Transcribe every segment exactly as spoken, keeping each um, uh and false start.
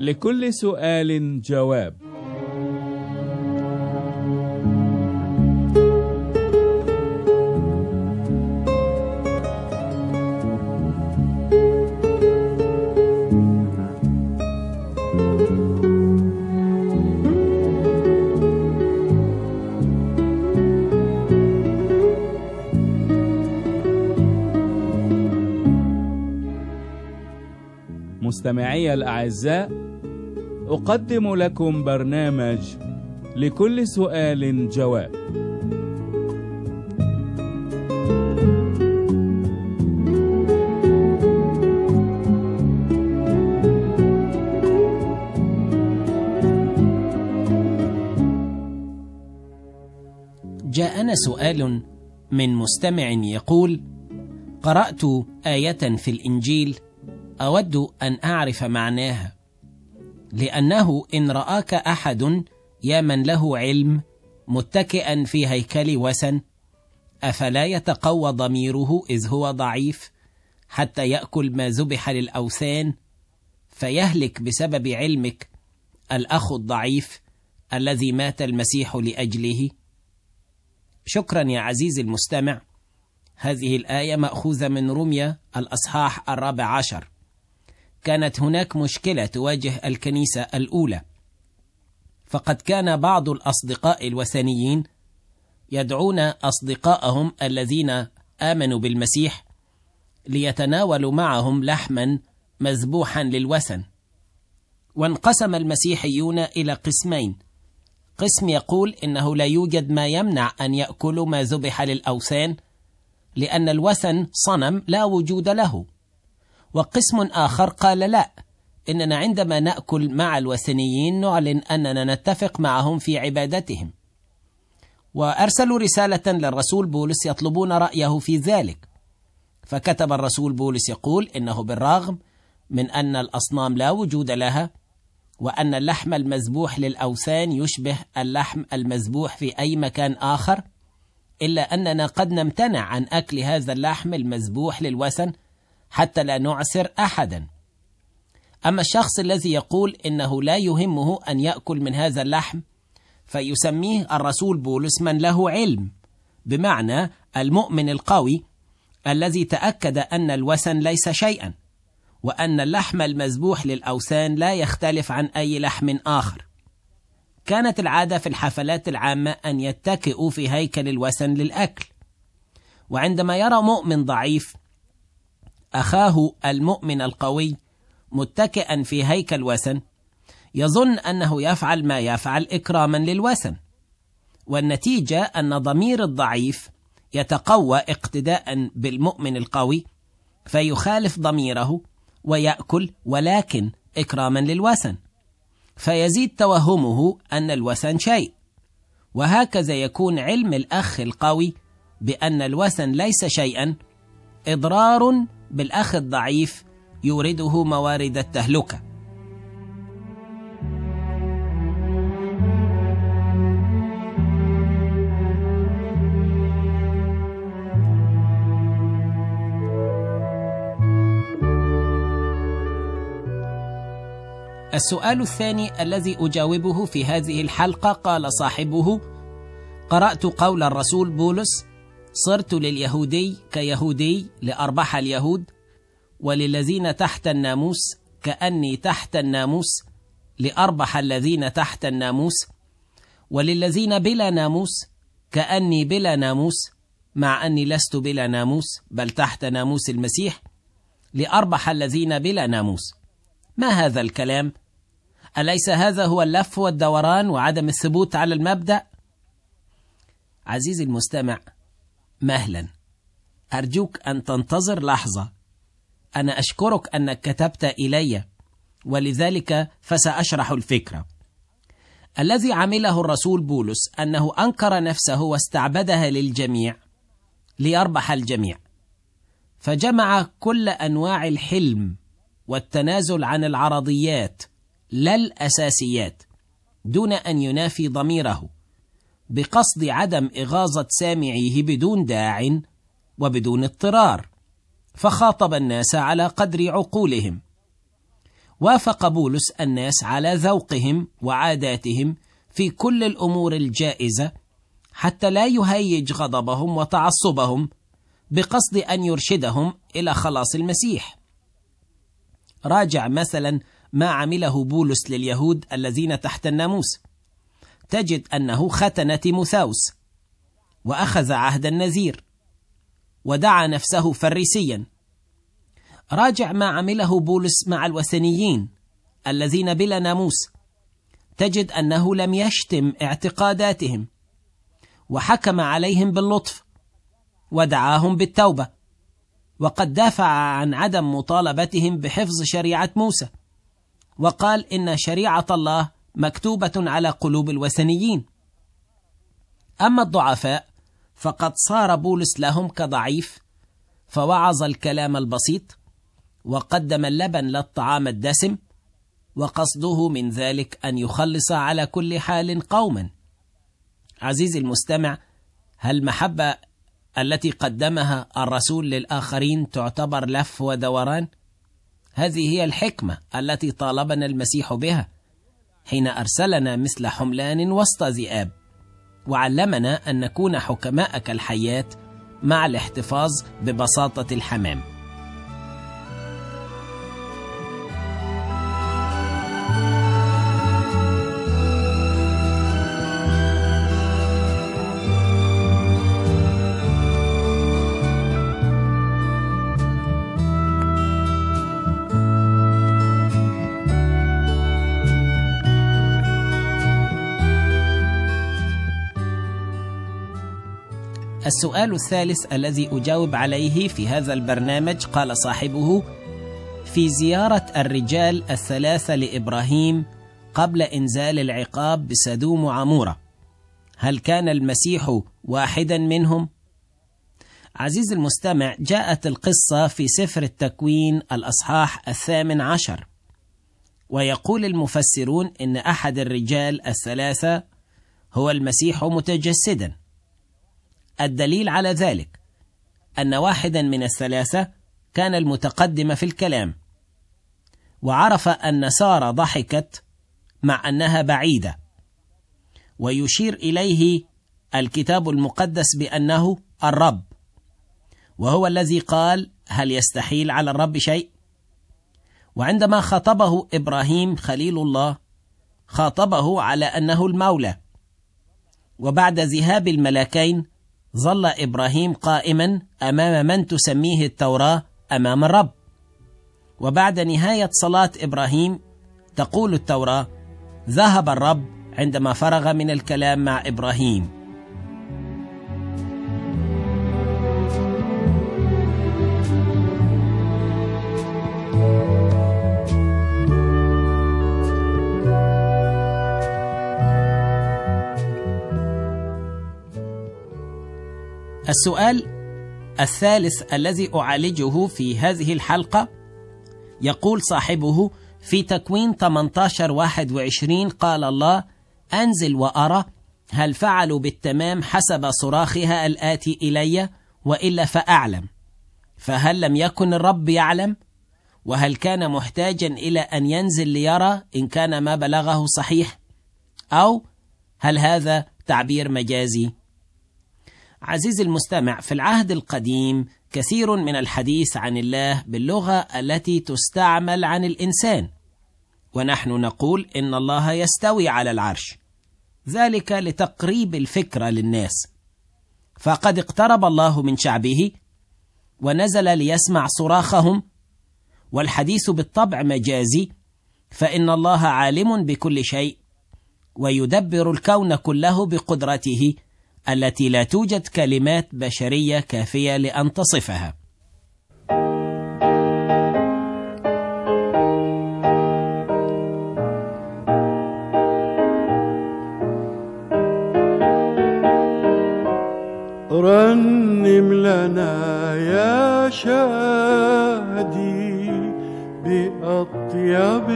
لكل سؤال جواب. مستمعي الأعزاء، أقدم لكم برنامج لكل سؤال جواب. جاءنا سؤال من مستمع يقول: قرأت آية في الإنجيل أود أن أعرف معناها، لأنه إن رآك أحد يا من له علم متكئا في هيكل وثن، أفلا يتقوى ضميره إذ هو ضعيف حتى يأكل ما ذبح للأوثان، فيهلك بسبب علمك الأخ الضعيف الذي مات المسيح لأجله؟ شكرا يا عزيزي المستمع. هذه الآية مأخوذة من رمية الأصحاح الرابع عشر. كانت هناك مشكلة تواجه الكنيسة الأولى، فقد كان بعض الأصدقاء الوثنيين يدعون أصدقائهم الذين آمنوا بالمسيح ليتناولوا معهم لحما مذبوحا للوثن. وانقسم المسيحيون إلى قسمين: قسم يقول إنه لا يوجد ما يمنع أن يأكلوا ما ذبح للأوثان لأن الوثن صنم لا وجود له، وقسم آخر قال لا، إننا عندما نأكل مع الوثنيين نعلن أننا نتفق معهم في عبادتهم. وأرسلوا رسالة للرسول بولس يطلبون رأيه في ذلك، فكتب الرسول بولس يقول إنه بالرغم من أن الأصنام لا وجود لها، وأن اللحم المذبوح للأوثان يشبه اللحم المذبوح في أي مكان آخر، إلا أننا قد نمتنع عن أكل هذا اللحم المذبوح للوثن حتى لا نعسر أحدا. أما الشخص الذي يقول إنه لا يهمه أن يأكل من هذا اللحم، فيسميه الرسول بولس من له علم، بمعنى المؤمن القوي الذي تأكد أن الوثن ليس شيئا، وأن اللحم المذبوح للأوثان لا يختلف عن أي لحم آخر. كانت العادة في الحفلات العامة أن يتكئوا في هيكل الوثن للأكل، وعندما يرى مؤمن ضعيف أخاه المؤمن القوي متكئا في هيكل وثن، يظن أنه يفعل ما يفعل إكراما للوثن، والنتيجة أن ضمير الضعيف يتقوى اقتداء بالمؤمن القوي، فيخالف ضميره ويأكل ولكن إكراما للوثن، فيزيد توهمه أن الوثن شيء. وهكذا يكون علم الأخ القوي بأن الوثن ليس شيئا إضرار بالأخ الضعيف يورده موارد التهلكة. السؤال الثاني الذي أجاوبه في هذه الحلقة، قال صاحبه: قرأت قول الرسول بولس: صرت لليهودي كيهودي لأربح اليهود، وللذين تحت الناموس كأني تحت الناموس لأربح الذين تحت الناموس، وللذين بلا ناموس كأني بلا ناموس مع أني لست بلا ناموس بل تحت ناموس المسيح لأربح الذين بلا ناموس. ما هذا الكلام؟ أليس هذا هو اللف والدوران وعدم الثبوت على المبدأ؟ عزيزي المستمع، مهلا، أرجوك أن تنتظر لحظة. أنا أشكرك أنك كتبت إلي، ولذلك فسأشرح الفكرة. الذي عمله الرسول بولس أنه أنكر نفسه واستعبدها للجميع ليربح الجميع، فجمع كل أنواع الحلم والتنازل عن العرضيات لا الأساسيات دون أن ينافي ضميره، بقصد عدم إغاظة سامعيه بدون داع وبدون اضطرار، فخاطب الناس على قدر عقولهم. وافق بولس الناس على ذوقهم وعاداتهم في كل الأمور الجائزة حتى لا يهيج غضبهم وتعصبهم بقصد أن يرشدهم إلى خلاص المسيح. راجع مثلا ما عمله بولس لليهود الذين تحت الناموس، تجد أنه ختن تيموثاوس وأخذ عهد النذير ودعا نفسه فريسيا. راجع ما عمله بولس مع الوثنيين الذين بلا ناموس، تجد أنه لم يشتم اعتقاداتهم وحكم عليهم باللطف ودعاهم بالتوبة، وقد دافع عن عدم مطالبتهم بحفظ شريعة موسى، وقال إن شريعة الله مكتوبة على قلوب الوثنيين. أما الضعفاء فقد صار بولس لهم كضعيف، فوعظ الكلام البسيط وقدم اللبن للطعام الدسم، وقصده من ذلك أن يخلص على كل حال قوما. عزيزي المستمع، هل المحبة التي قدمها الرسول للآخرين تعتبر لف ودوران؟ هذه هي الحكمة التي طالبنا المسيح بها حين أرسلنا مثل حملان وسط ذئاب، وعلمنا أن نكون حكماء كالحياة مع الاحتفاظ ببساطة الحمام. السؤال الثالث الذي أجاوب عليه في هذا البرنامج، قال صاحبه: في زيارة الرجال الثلاثة لإبراهيم قبل إنزال العقاب بسدوم وعمورة، هل كان المسيح واحدا منهم؟ عزيز المستمع، جاءت القصة في سفر التكوين الأصحاح الثامن عشر، ويقول المفسرون إن أحد الرجال الثلاثة هو المسيح متجسدا. الدليل على ذلك أن واحدا من الثلاثة كان المتقدم في الكلام، وعرف أن سارة ضحكت مع أنها بعيدة، ويشير إليه الكتاب المقدس بأنه الرب، وهو الذي قال: هل يستحيل على الرب شيء؟ وعندما خاطبه إبراهيم خليل الله خاطبه على أنه المولى. وبعد ذهاب الملاكين ظل إبراهيم قائما أمام من تسميه التوراة أمام الرب. وبعد نهاية صلاة إبراهيم تقول التوراة: ذهب الرب عندما فرغ من الكلام مع إبراهيم. السؤال الثالث الذي أعالجه في هذه الحلقة، يقول صاحبه: في تكوين ثمانية عشر واحد وعشرين قال الله: أنزل وأرى هل فعلوا بالتمام حسب صراخها الآتي إلي وإلا فأعلم. فهل لم يكن الرب يعلم؟ وهل كان محتاجا إلى أن ينزل ليرى إن كان ما بلغه صحيح؟ أو هل هذا تعبير مجازي؟ عزيزي المستمع، في العهد القديم كثير من الحديث عن الله باللغة التي تستعمل عن الإنسان، ونحن نقول إن الله يستوي على العرش، ذلك لتقريب الفكرة للناس. فقد اقترب الله من شعبه ونزل ليسمع صراخهم، والحديث بالطبع مجازي، فإن الله عالم بكل شيء ويدبر الكون كله بقدرته التي لا توجد كلمات بشرية كافية لأن تصفها. رنم لنا يا شادي بأطيب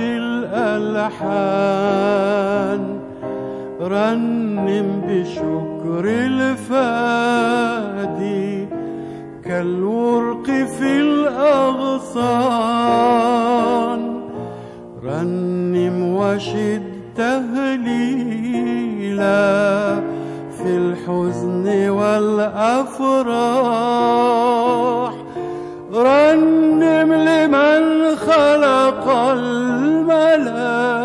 الألحان، رنم بشكر الفادي كالورق في الأغصان، نشد تهليلا في الحزن والأفراح. رنم لمن خلق الملا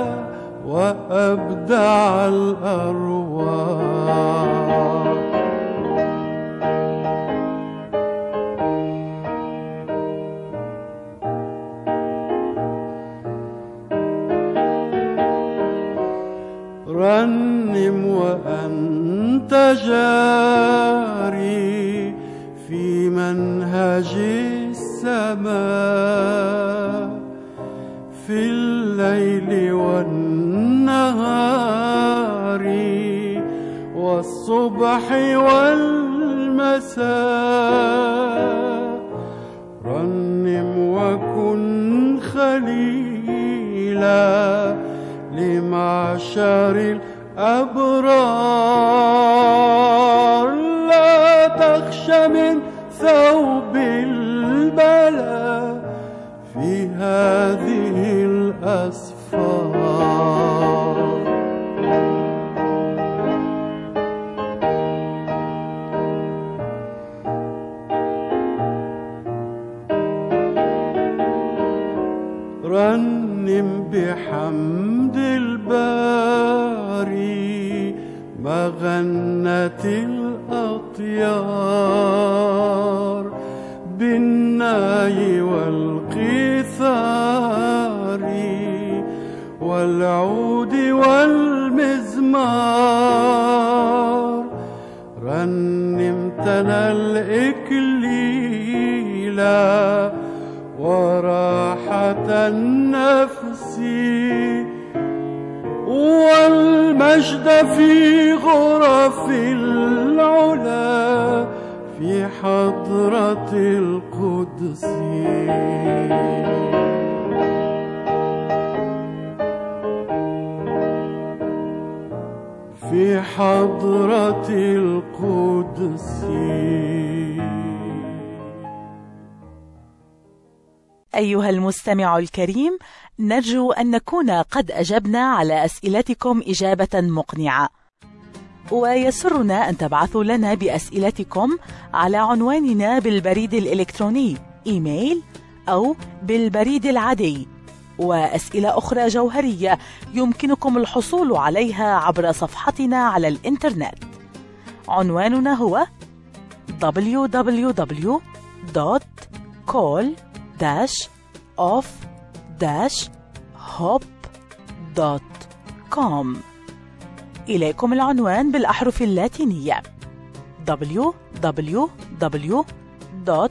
وأبدع الأرواح. رنم وأنت جاري في منهج السماء، في الليل والنهار والصبح والمساء. رنم وكن خليلا لمعشر الأبرار. لا تخش من ثوب البلاء في هذه الأسفار. رنم بحمد الباري مغنة الأطيار، بالناي والقيثار والعود والمزمار. رنم تنا الإكليلا وراحة النفس والمجد في غرف العلا في حضرة القدس. في حضرة القدس. أيها المستمع الكريم، نرجو أن نكون قد أجبنا على أسئلتكم إجابة مقنعة، ويسرنا أن تبعثوا لنا بأسئلتكم على عنواننا بالبريد الإلكتروني إيميل أو بالبريد العادي. وأسئلة أخرى جوهرية يمكنكم الحصول عليها عبر صفحتنا على الإنترنت. عنواننا هو دبليو دبليو دبليو دوت كول اوف هوب دوت كوم. إليكم العنوان بالأحرف اللاتينية دبليو دبليو دبليو دوت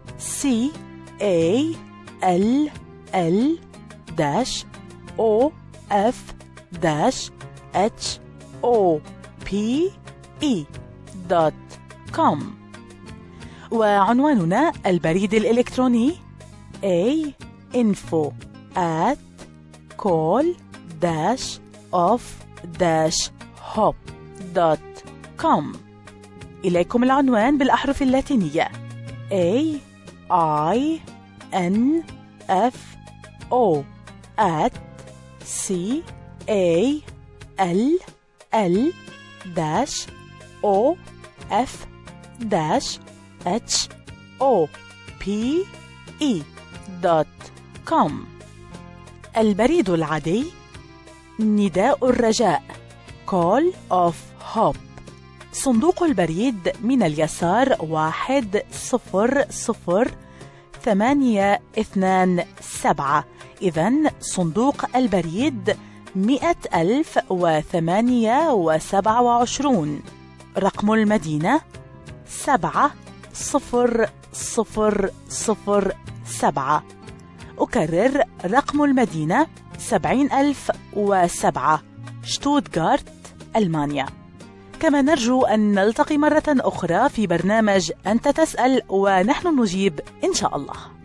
كول دوت كوم. وعنواننا البريد الإلكتروني a info at call of hop دوت كوم. إليكم العنوان بالأحرف اللاتينية A I N F O at C A L L dash O F dash H O P E دوت كوم. البريد العادي نداء الرجاء Call of Hope. صندوق البريد من اليسار واحد صفر صفر ثمانية اثنان سبعة. إذن صندوق البريد مئة ألف وثمانية وسبعة وعشرون. رقم المدينة سبعة صفر صفر صفر سبعة. أكرر رقم المدينة سبعين ألف وسبعة، شتوتغارت، ألمانيا. كما نرجو أن نلتقي مرة أخرى في برنامج أنت تسأل ونحن نجيب إن شاء الله.